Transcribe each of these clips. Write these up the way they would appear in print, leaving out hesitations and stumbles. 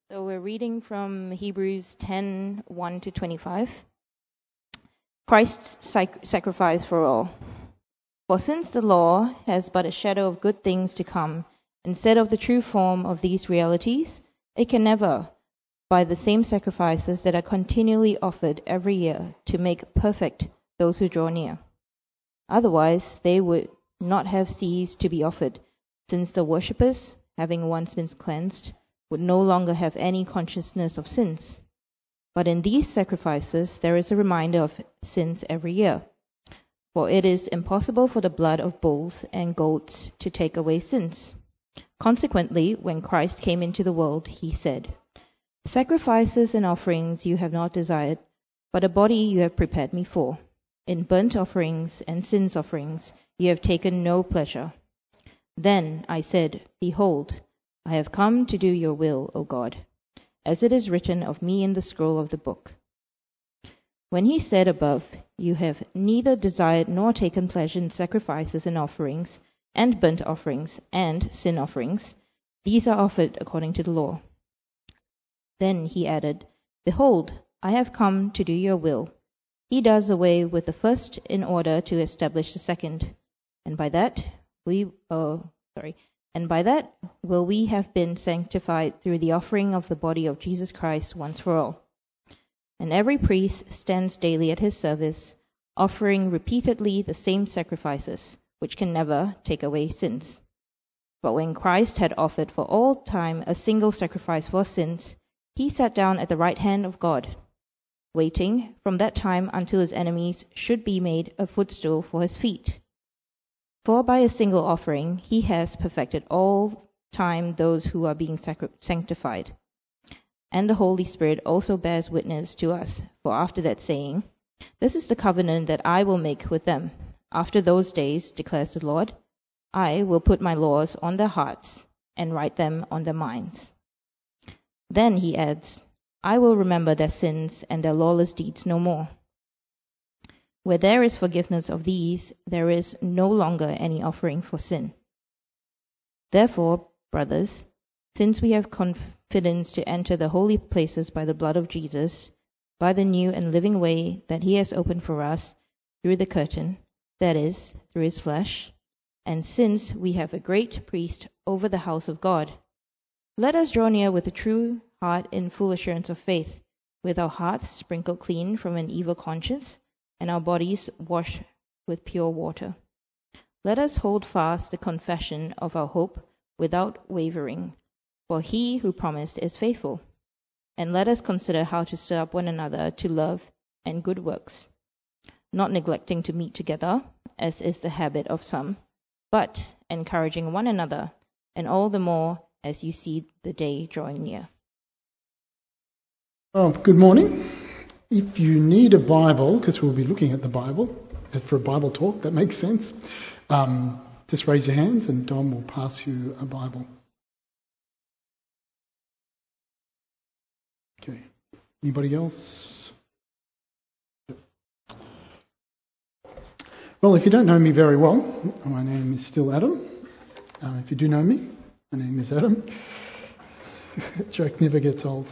So we're reading from Hebrews 10:1 to 25. Christ's sacrifice for all. For since the law has but a shadow of good things to come, instead of the true form of these realities, it can never, by the same sacrifices that are continually offered every year, to make perfect those who draw near. Otherwise, they would not have ceased to be offered, since the worshippers, having once been cleansed, would no longer have any consciousness of sins. But in these sacrifices there is a reminder of sins every year. For it is impossible for the blood of bulls and goats to take away sins. Consequently, when Christ came into the world, he said, "Sacrifices and offerings you have not desired, but a body you have prepared me for. In burnt offerings and sin offerings you have taken no pleasure." Then I said, "Behold, I have come to do your will, O God, as it is written of me in the scroll of the book." When he said above, "You have neither desired nor taken pleasure in sacrifices and offerings, and burnt offerings, and sin offerings, these are offered according to the law." Then he added, "Behold, I have come to do your will." He does away with the first in order to establish the second, and by that will we have been sanctified through the offering of the body of Jesus Christ once for all. And every priest stands daily at his service, offering repeatedly the same sacrifices, which can never take away sins. But when Christ had offered for all time a single sacrifice for sins, he sat down at the right hand of God, waiting from that time until his enemies should be made a footstool for his feet. For by a single offering he has perfected all time those who are being sanctified. And the Holy Spirit also bears witness to us, for after that saying, "This is the covenant that I will make with them. After those days, declares the Lord, I will put my laws on their hearts and write them on their minds." Then he adds, "I will remember their sins and their lawless deeds no more. Where there is forgiveness of these, there is no longer any offering for sin." Therefore, brothers, since we have confidence to enter the holy places by the blood of Jesus, by the new and living way that he has opened for us through the curtain, that is, through his flesh, and since we have a great priest over the house of God, let us draw near with a true heart in full assurance of faith, with our hearts sprinkled clean from an evil conscience, and our bodies washed with pure water. Let us hold fast the confession of our hope without wavering, for he who promised is faithful. And let us consider how to stir up one another to love and good works, not neglecting to meet together, as is the habit of some, but encouraging one another, and all the more as you see the day drawing near. Oh, good morning. If you need a Bible, because we'll be looking at the Bible for a Bible talk, that makes sense, just raise your hands and Dom will pass you a Bible. Okay. Anybody else? Well, if you don't know me very well, my name is still Adam. If you do know me, my name is Adam. Joke never gets old.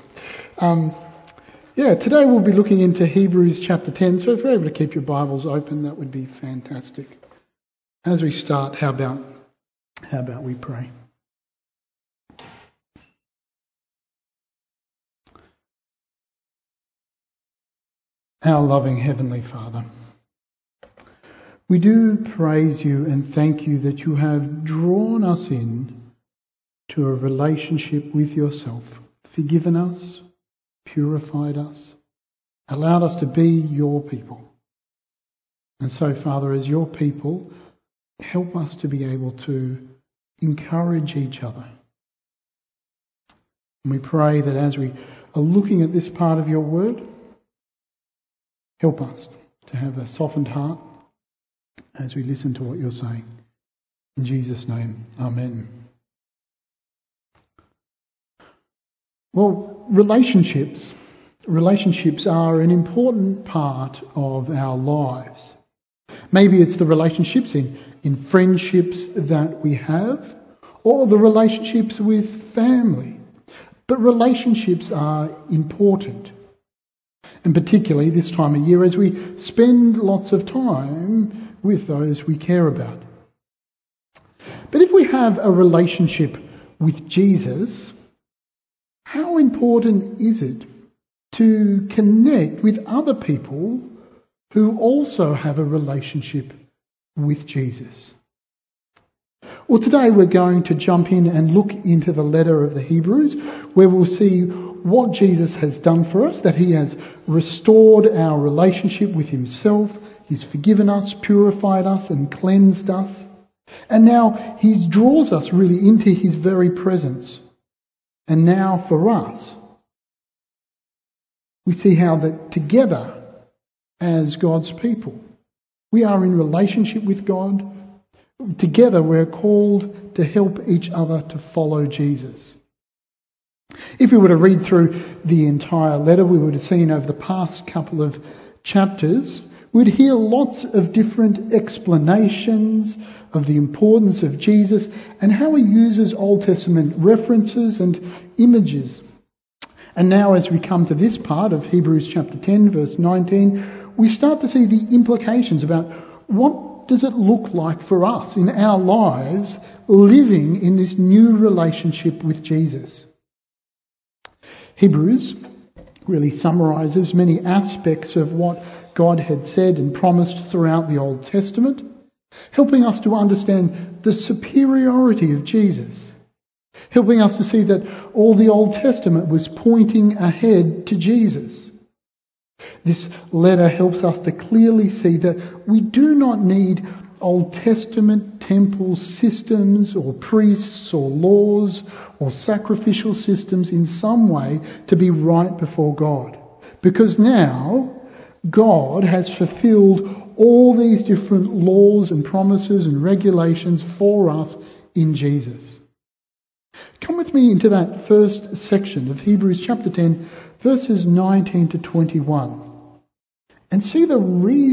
Today we'll be looking into Hebrews chapter 10, so if you're able to keep your Bibles open, that would be fantastic. As we start, how about we pray? Our loving Heavenly Father, we do praise you and thank you that you have drawn us in to a relationship with yourself, forgiven us, purified us, allowed us to be your people. And so, Father, as your people, help us to be able to encourage each other. And we pray that as we are looking at this part of your word, help us to have a softened heart as we listen to what you're saying. In Jesus' name, amen. Well, relationships are an important part of our lives. Maybe it's the relationships in friendships that we have, or the relationships with family. But relationships are important. And particularly this time of year as we spend lots of time with those we care about. But if we have a relationship with Jesus, how important is it to connect with other people who also have a relationship with Jesus? Well, today we're going to jump in and look into the letter of the Hebrews, where we'll see what Jesus has done for us, that he has restored our relationship with himself, he's forgiven us, purified us and cleansed us, and now he draws us really into his very presence. And now for us, we see how that together as God's people, we are in relationship with God. Together we're called to help each other to follow Jesus. If we were to read through the entire letter, we would have seen over the past couple of chapters, we'd hear lots of different explanations of the importance of Jesus and how he uses Old Testament references and images. And now as we come to this part of Hebrews chapter 10, verse 19, we start to see the implications about what does it look like for us in our lives living in this new relationship with Jesus. Hebrews really summarises many aspects of what God had said and promised throughout the Old Testament, helping us to understand the superiority of Jesus, helping us to see that all the Old Testament was pointing ahead to Jesus. This letter helps us to clearly see that we do not need Old Testament temple systems or priests or laws or sacrificial systems in some way to be right before God. Because now God has fulfilled all these different laws and promises and regulations for us in Jesus. Come with me into that first section of Hebrews chapter 10, verses 19 to 21. And see the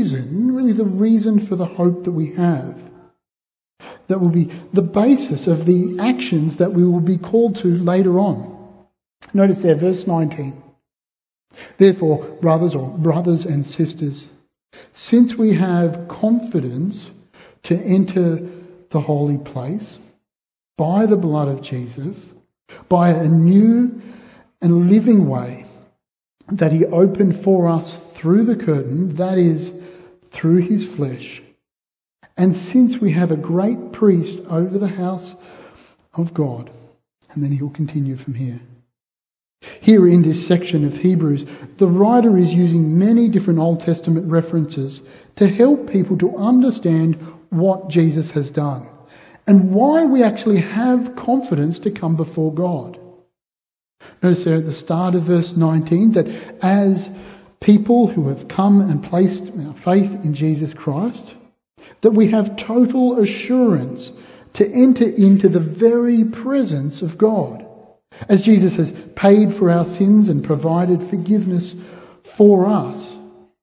reason for the hope that we have. That will be the basis of the actions that we will be called to later on. Notice there, verse 19. Therefore, brothers and sisters, since we have confidence to enter the holy place by the blood of Jesus, by a new and living way that he opened for us through the curtain, that is, through his flesh. And since we have a great priest over the house of God, and then he will continue from here. Here in this section of Hebrews, the writer is using many different Old Testament references to help people to understand what Jesus has done and why we actually have confidence to come before God. Notice there at the start of verse 19 that as people who have come and placed our faith in Jesus Christ, that we have total assurance to enter into the very presence of God, as Jesus has paid for our sins and provided forgiveness for us.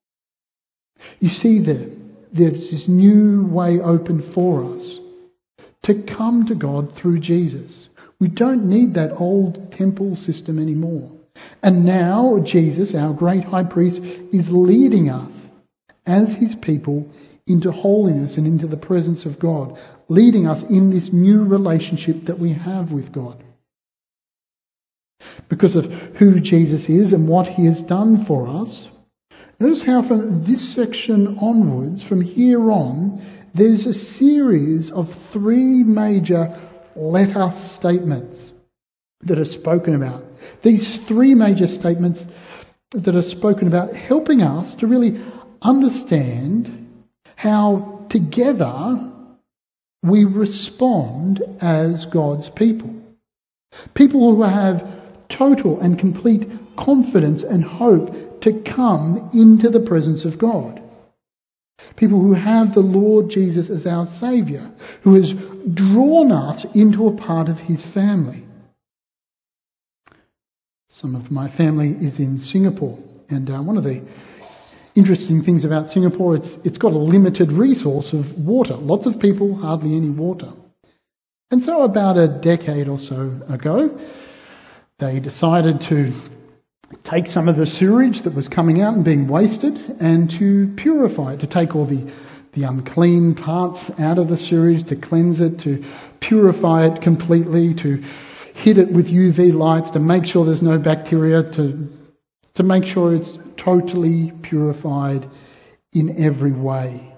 You see there's this new way open for us to come to God through Jesus. We don't need that old temple system anymore. And now Jesus, our great high priest, is leading us as his people into holiness and into the presence of God, leading us in this new relationship that we have with God. Because of who Jesus is and what he has done for us, notice how from this section onwards, from here on, there's a series of three major let us statements that are spoken about. These three major statements that are spoken about helping us to really understand how together we respond as God's people. People who have total and complete confidence and hope to come into the presence of God. People who have the Lord Jesus as our Saviour, who has drawn us into a part of his family. Some of my family is in Singapore, and one of the interesting things about Singapore, it's got a limited resource of water. Lots of people, hardly any water. And so about a decade or so ago, They decided to take some of the sewage that was coming out and being wasted and to purify it, to take all the unclean parts out of the sewage, to cleanse it, to purify it completely, to hit it with UV lights, to make sure there's no bacteria, to make sure it's totally purified in every way.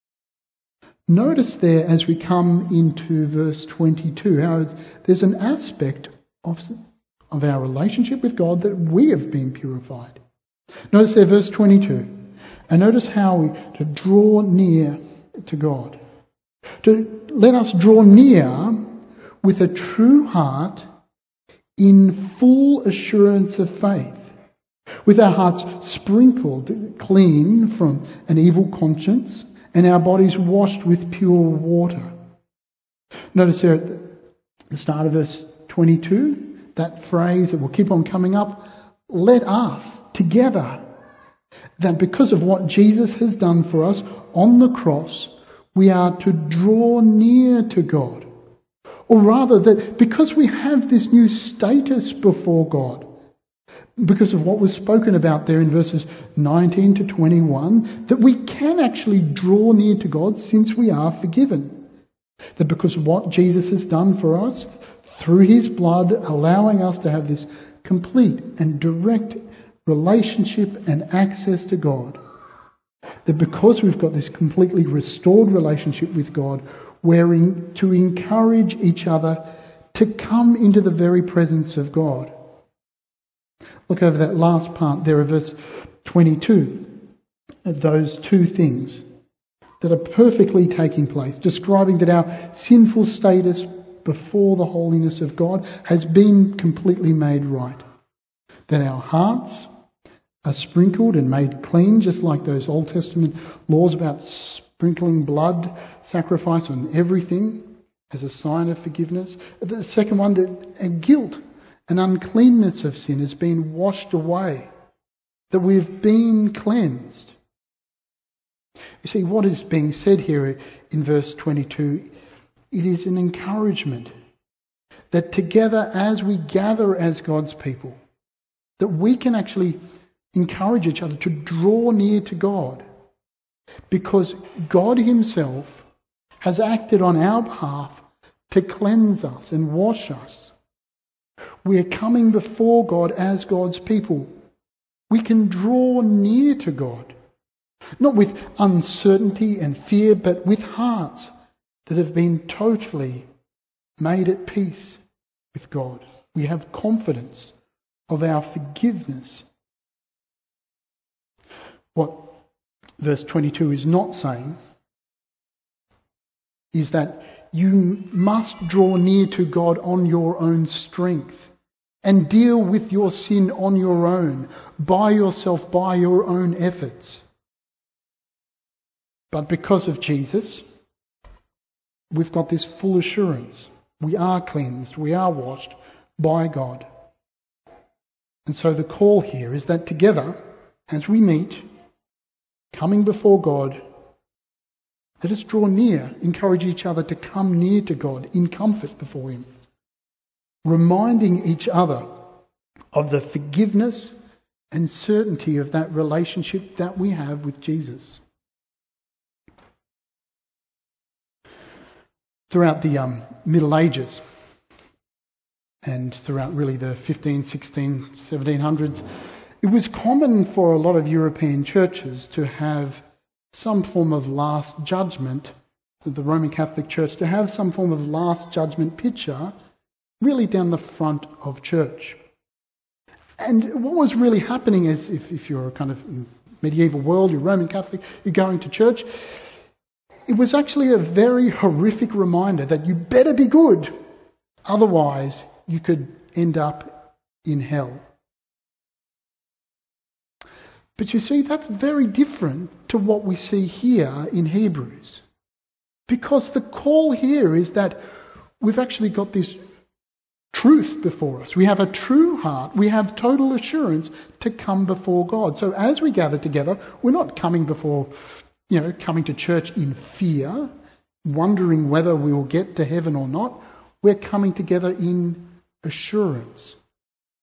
Notice there as we come into verse 22 how there's an aspect of our relationship with God that we have been purified. Notice there verse 22. And notice how to draw near to God. To let us draw near with a true heart in full assurance of faith, with our hearts sprinkled clean from an evil conscience and our bodies washed with pure water. Notice there at the start of verse 22, that phrase that will keep on coming up, let us together, that because of what Jesus has done for us on the cross, we are to draw near to God. Or rather, that because we have this new status before God, because of what was spoken about there in verses 19 to 21, that we can actually draw near to God since we are forgiven. That because of what Jesus has done for us, through his blood, allowing us to have this complete and direct relationship and access to God, that because we've got this completely restored relationship with God, we're to encourage each other to come into the very presence of God. Look over that last part there of verse 22, those two things that are perfectly taking place, describing that our sinful status before the holiness of God has been completely made right. That our hearts are sprinkled and made clean, just like those Old Testament laws about sprinkling blood, sacrifice on everything as a sign of forgiveness. The second one, that guilt and uncleanness of sin has been washed away, that we've been cleansed. You see, what is being said here in verse 22, it is an encouragement that together as we gather as God's people, that we can actually encourage each other to draw near to God, because God himself has acted on our behalf to cleanse us and wash us. We are coming before God as God's people. We can draw near to God, not with uncertainty and fear, but with hearts that have been totally made at peace with God. We have confidence of our forgiveness. What verse 22 is not saying is that you must draw near to God on your own strength and deal with your sin on your own, by yourself, by your own efforts. But because of Jesus, we've got this full assurance. We are cleansed, we are washed by God. And so the call here is that together, as we meet, coming before God, let us draw near, encourage each other to come near to God in comfort before him, reminding each other of the forgiveness and certainty of that relationship that we have with Jesus. Throughout the Middle Ages and throughout really the 15, 16, 1700s, it was common for a lot of European churches to have some form of last judgment, so the Roman Catholic Church, to have some form of last judgment picture really down the front of church. And what was really happening is, if you're a kind of medieval world, you're Roman Catholic, you're going to church, it was actually a very horrific reminder that you better be good, otherwise you could end up in hell. But you see, that's very different to what we see here in Hebrews. Because the call here is that we've actually got this truth before us. We have a true heart. We have total assurance to come before God. So as we gather together, we're not coming coming to church in fear, wondering whether we will get to heaven or not. We're coming together in assurance.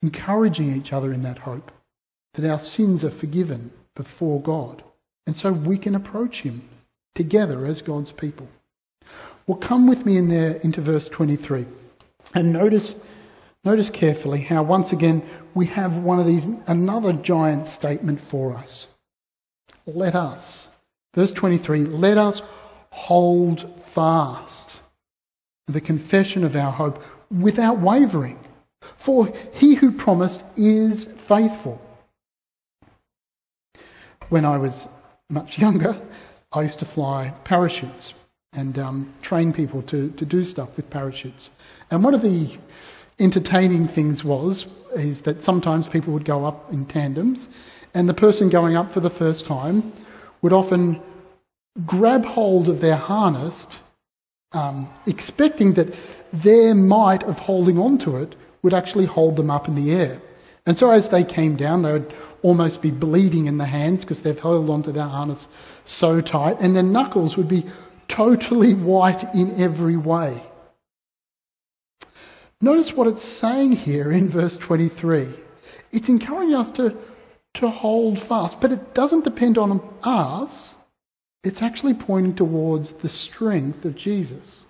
encouraging each other in that hope, that our sins are forgiven before God, and so we can approach him together as God's people. Well, come with me in there into verse 23 and notice carefully how once again we have another giant statement for us. Let us, verse 23, let us hold fast the confession of our hope without wavering, for he who promised is faithful. When I was much younger, I used to fly parachutes and train people to do stuff with parachutes. And one of the entertaining things is that sometimes people would go up in tandems, and the person going up for the first time would often grab hold of their harness, expecting that their might of holding on to it would actually hold them up in the air. And so as they came down, they would almost be bleeding in the hands because they've held onto their harness so tight, and their knuckles would be totally white in every way. Notice what it's saying here in verse 23. It's encouraging us to hold fast, but it doesn't depend on us. It's actually pointing towards the strength of Jesus.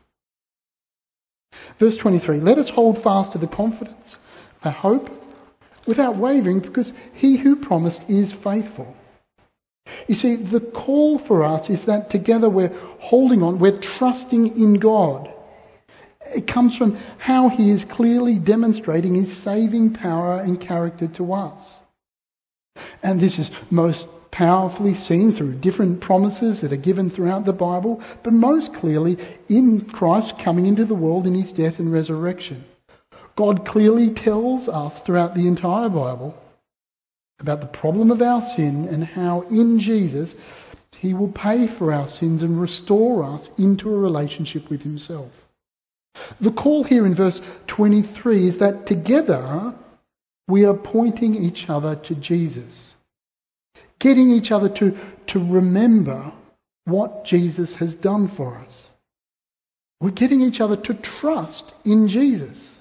Verse 23, let us hold fast to the confidence, the hope, without wavering, because he who promised is faithful. You see, the call for us is that together we're holding on, we're trusting in God. It comes from how he is clearly demonstrating his saving power and character to us. And this is most powerfully seen through different promises that are given throughout the Bible, but most clearly in Christ coming into the world in his death and resurrection. God clearly tells us throughout the entire Bible about the problem of our sin and how in Jesus he will pay for our sins and restore us into a relationship with himself. The call here in verse 23 is that together we are pointing each other to Jesus, getting each other to remember what Jesus has done for us. We're getting each other to trust in Jesus.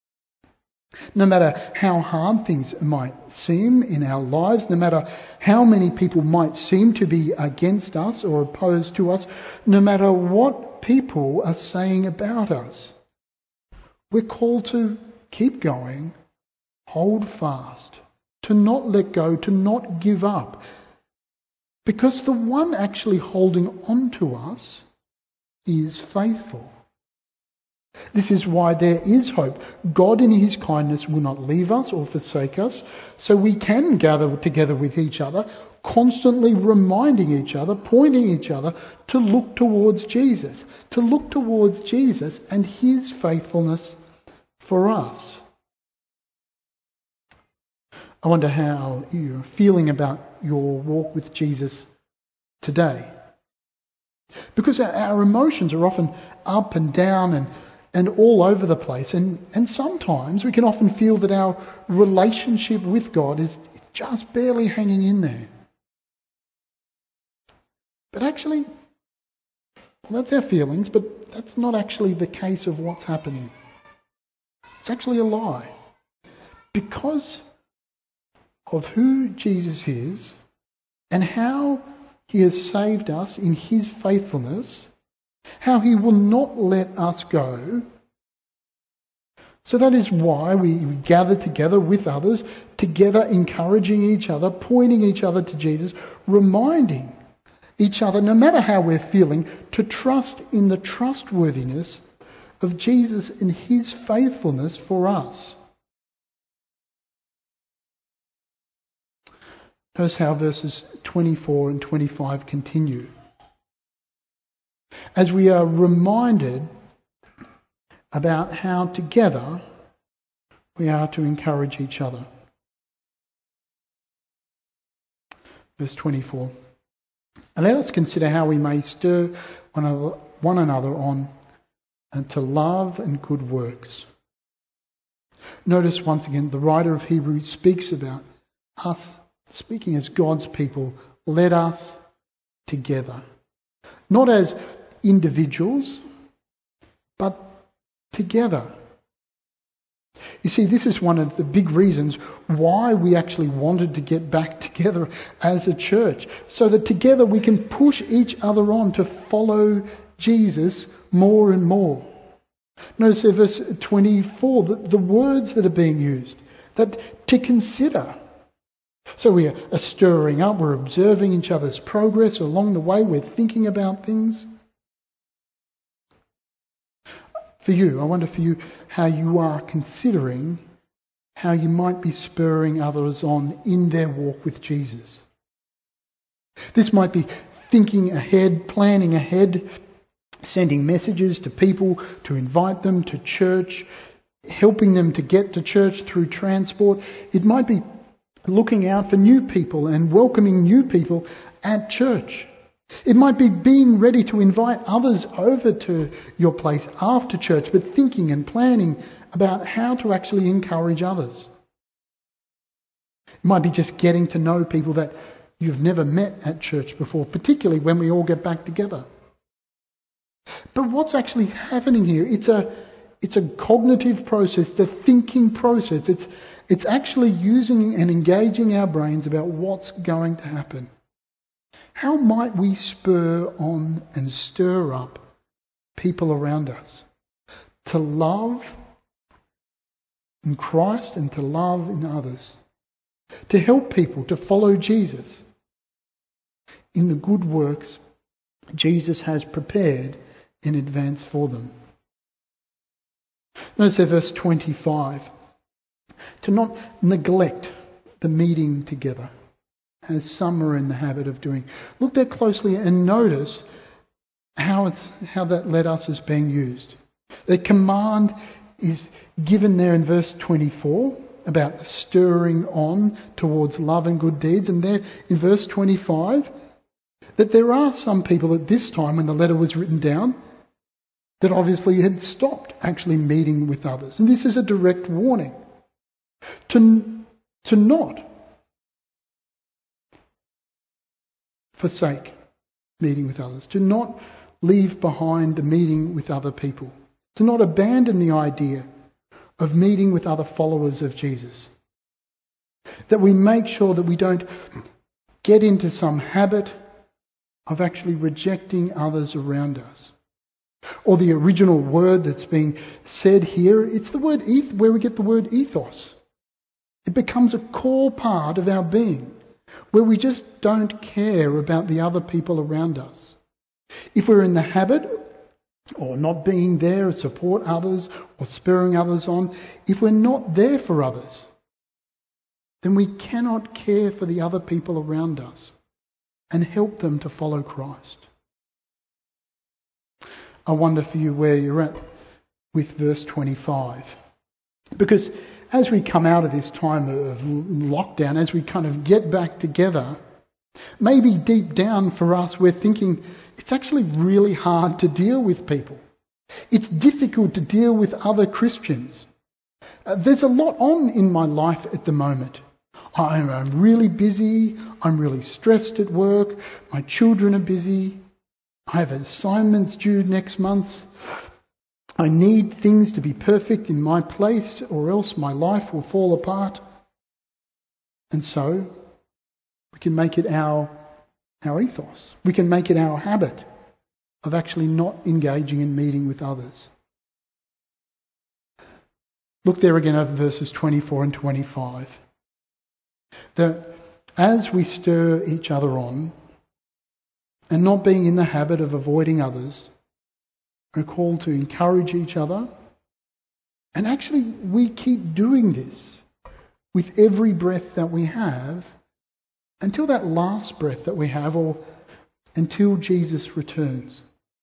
No matter how hard things might seem in our lives, no matter how many people might seem to be against us or opposed to us, no matter what people are saying about us, we're called to keep going, hold fast, to not let go, to not give up. Because the one actually holding on to us is faithful. This is why there is hope. God in his kindness will not leave us or forsake us, so we can gather together with each other, constantly reminding each other, pointing each other to look towards Jesus and his faithfulness for us. I wonder how you're feeling about your walk with Jesus today. Because our emotions are often up and down and all over the place. And sometimes we can often feel that our relationship with God is just barely hanging in there. But actually, well, that's our feelings, but that's not actually the case of what's happening. It's actually a lie. Because of who Jesus is and how he has saved us in his faithfulness, how he will not let us go. So that is why we gather together with others, together encouraging each other, pointing each other to Jesus, reminding each other, no matter how we're feeling, to trust in the trustworthiness of Jesus and his faithfulness for us. Notice how verses 24 and 25 continue. As we are reminded about how together we are to encourage each other. Verse 24. And let us consider how we may stir one another on and to love and good works. Notice once again the writer of Hebrews speaks about us speaking as God's people. Let us together. Not as individuals, but together. You see, this is one of the big reasons why we actually wanted to get back together as a church, so that together we can push each other on to follow Jesus more and more. Notice in verse 24 the words that are being used, that to consider. So we are stirring up, we're observing each other's progress along the way, we're thinking about things. For you, I wonder for you how you are considering how you might be spurring others on in their walk with Jesus. This might be thinking ahead, planning ahead, sending messages to people to invite them to church, helping them to get to church through transport. It might be looking out for new people and welcoming new people at church. It might be being ready to invite others over to your place after church, but thinking and planning about how to actually encourage others. It might be just getting to know people that you've never met at church before, particularly when we all get back together. But what's actually happening here? It's a cognitive process, the thinking process. It's actually using and engaging our brains about what's going to happen. How might we spur on and stir up people around us to love in Christ and to love in others, to help people to follow Jesus in the good works Jesus has prepared in advance for them? Notice verse 25. To not neglect the meeting together, as some are in the habit of doing. Look there closely and notice how that letter is being used. The command is given there in verse 24 about the stirring on towards love and good deeds, and there in verse 25 that there are some people at this time when the letter was written down that obviously had stopped actually meeting with others. And this is a direct warning to not forsake meeting with others, to not leave behind the meeting with other people, to not abandon the idea of meeting with other followers of Jesus. That we make sure that we don't get into some habit of actually rejecting others around us. Or the original word that's being said here, it's the word where we get the word ethos. It becomes a core part of our being, where we just don't care about the other people around us. If we're in the habit or not being there to support others or spurring others on, if we're not there for others, then we cannot care for the other people around us and help them to follow Christ. I wonder for you where you're at with verse 25. Because as we come out of this time of lockdown, as we kind of get back together, maybe deep down for us we're thinking it's actually really hard to deal with people. It's difficult to deal with other Christians. There's a lot on in my life at the moment. I'm really busy. I'm really stressed at work. My children are busy. I have assignments due next month. I need things to be perfect in my place or else my life will fall apart. And so we can make it our ethos. We can make it our habit of actually not engaging in meeting with others. Look there again over verses 24 and 25. That as we stir each other on and not being in the habit of avoiding others, we're called to encourage each other. And actually we keep doing this with every breath that we have until that last breath that we have, or until Jesus returns.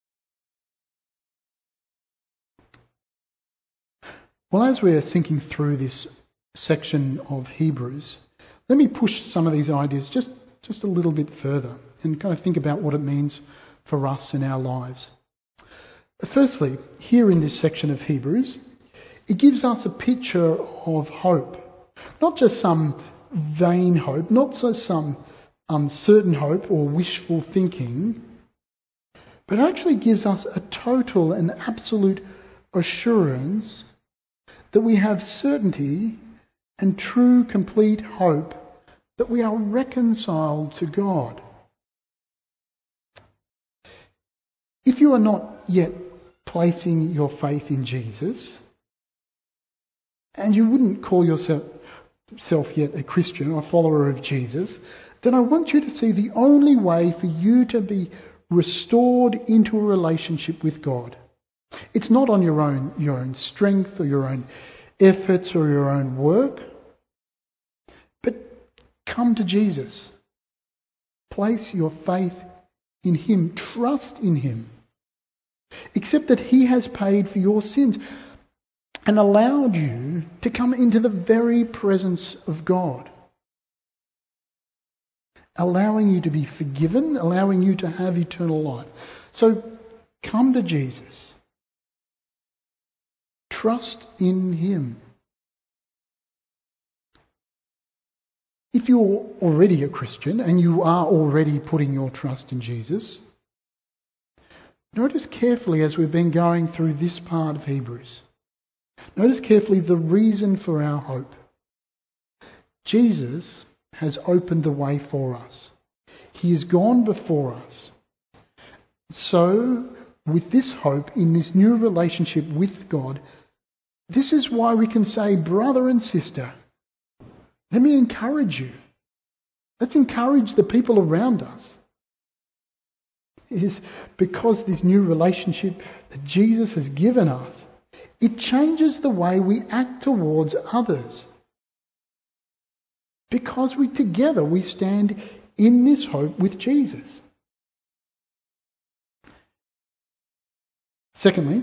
Well, as we're thinking through this section of Hebrews, let me push some of these ideas just a little bit further and kind of think about what it means for us in our lives. Firstly, here in this section of Hebrews, it gives us a picture of hope. Not just some vain hope, not just some uncertain hope or wishful thinking, but it actually gives us a total and absolute assurance that we have certainty and true, complete hope that we are reconciled to God. If you are not yet placing your faith in Jesus, and you wouldn't call yourself yet a Christian or a follower of Jesus, then I want you to see the only way for you to be restored into a relationship with God. It's not on your own strength or your own efforts or your own work, but come to Jesus. Place your faith in him. Trust in him. Accept that he has paid for your sins and allowed you to come into the very presence of God, allowing you to be forgiven, allowing you to have eternal life. So come to Jesus. Trust in him. If you're already a Christian and you are already putting your trust in Jesus, notice carefully as we've been going through this part of Hebrews, notice carefully the reason for our hope. Jesus has opened the way for us. He has gone before us. So, with this hope in this new relationship with God, this is why we can say, brother and sister, let me encourage you. Let's encourage the people around us. It is because this new relationship that Jesus has given us, it changes the way we act towards others. Because together we stand in this hope with Jesus. Secondly,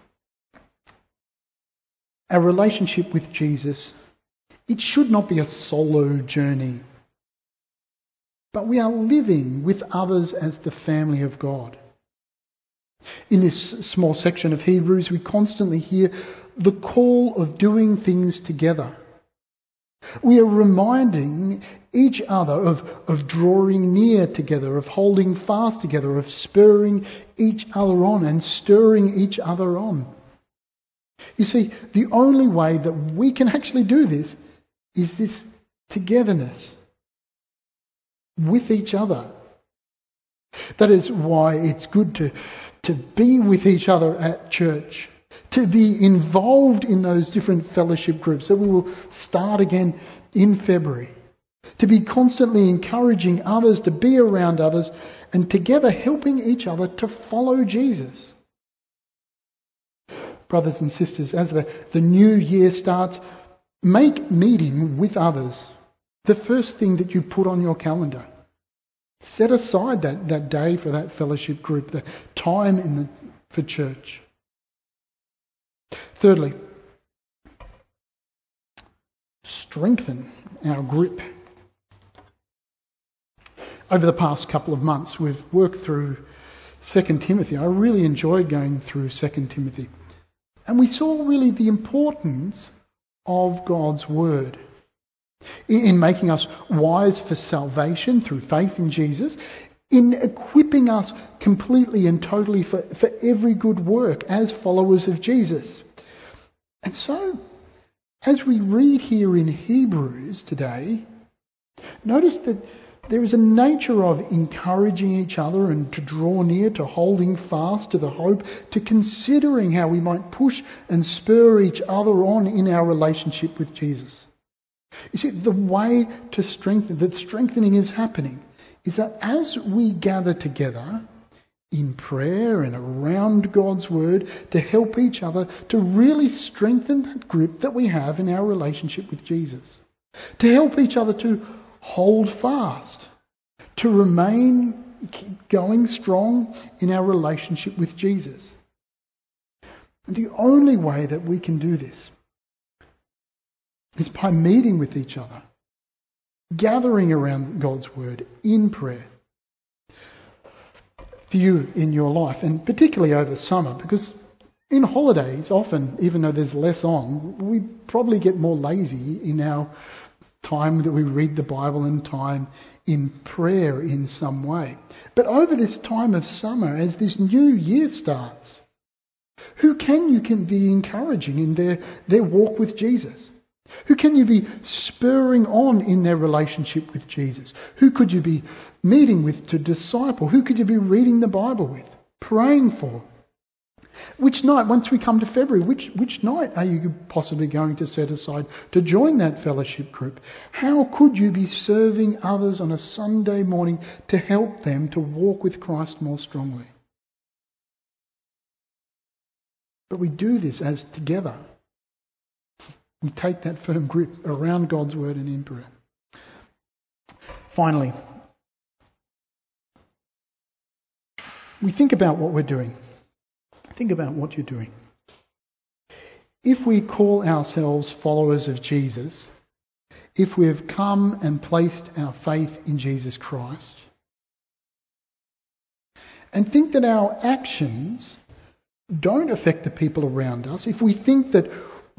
our relationship with Jesus, it should not be a solo journey, but we are living with others as the family of God. In this small section of Hebrews, we constantly hear the call of doing things together. We are reminding each other of drawing near together, of holding fast together, of spurring each other on and stirring each other on. You see, the only way that we can actually do this is this togetherness with each other. That is why it's good to be with each other at church, to be involved in those different fellowship groups that we will start again in February, to be constantly encouraging others to be around others and together helping each other to follow Jesus. Brothers and sisters, as the new year starts, make meeting with others the first thing that you put on your calendar. Set aside that day for that fellowship group, the time for church. Thirdly, strengthen our grip. Over the past couple of months, we've worked through 2 Timothy. I really enjoyed going through 2 Timothy. And we saw really the importance of God's word in making us wise for salvation through faith in Jesus, in equipping us completely and totally for every good work as followers of Jesus. And so, as we read here in Hebrews today, notice that there is a nature of encouraging each other and to draw near, to holding fast to the hope, to considering how we might push and spur each other on in our relationship with Jesus. You see, the way to strengthen, that strengthening is happening, is that as we gather together in prayer and around God's word to help each other to really strengthen that grip that we have in our relationship with Jesus, to help each other to hold fast, to keep going strong in our relationship with Jesus. And the only way that we can do this is by meeting with each other, gathering around God's word in prayer. For you in your life, and particularly over summer, because in holidays often, even though there's less on, we probably get more lazy in our time that we read the Bible and time in prayer in some way. But over this time of summer, as this new year starts, Who can you be encouraging in their walk with Jesus? Who can you be spurring on in their relationship with Jesus? Who could you be meeting with to disciple? Who could you be reading the Bible with, praying for? Which night, once we come to February, which night are you possibly going to set aside to join that fellowship group? How could you be serving others on a Sunday morning to help them to walk with Christ more strongly? But we do this as together. We take that firm grip around God's word and in prayer. Finally, we think about what we're doing. Think about what you're doing. If we call ourselves followers of Jesus, if we have come and placed our faith in Jesus Christ, and think that our actions don't affect the people around us, if we think that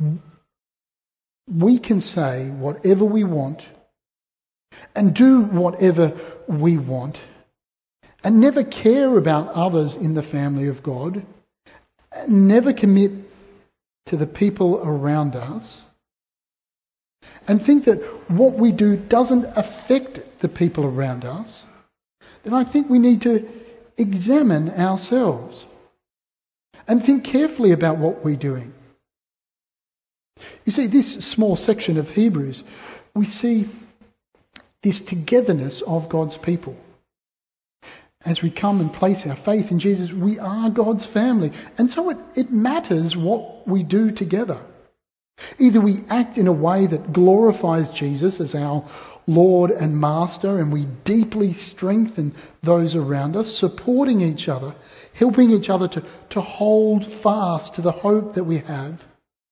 we can say whatever we want and do whatever we want and never care about others in the family of God, never commit to the people around us, and think that what we do doesn't affect the people around us, then I think we need to examine ourselves and think carefully about what we're doing. You see, this small section of Hebrews, we see this togetherness of God's people. As we come and place our faith in Jesus, we are God's family. And so it matters what we do together. Either we act in a way that glorifies Jesus as our Lord and Master, and we deeply strengthen those around us, supporting each other, helping each other to hold fast to the hope that we have.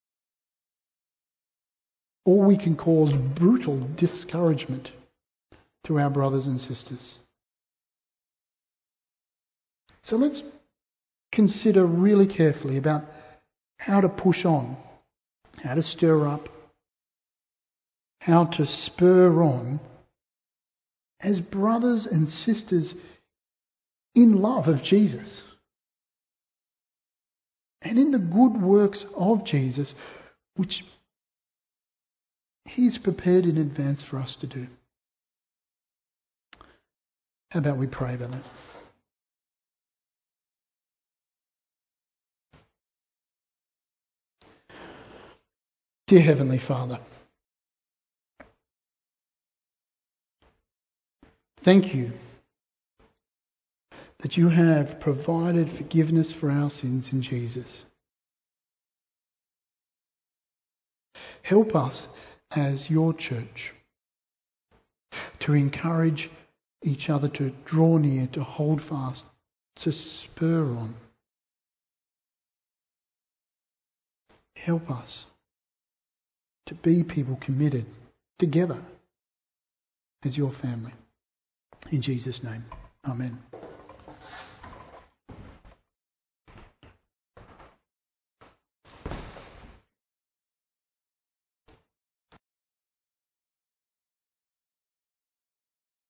Or we can cause brutal discouragement to our brothers and sisters. So let's consider really carefully about how to push on, how to stir up, how to spur on as brothers and sisters in love of Jesus and in the good works of Jesus, which He's prepared in advance for us to do. How about we pray about that? Dear Heavenly Father, thank you that you have provided forgiveness for our sins in Jesus. Help us as your church to encourage each other to draw near, to hold fast, to spur on. Help us to be people committed together as your family. In Jesus' name, amen.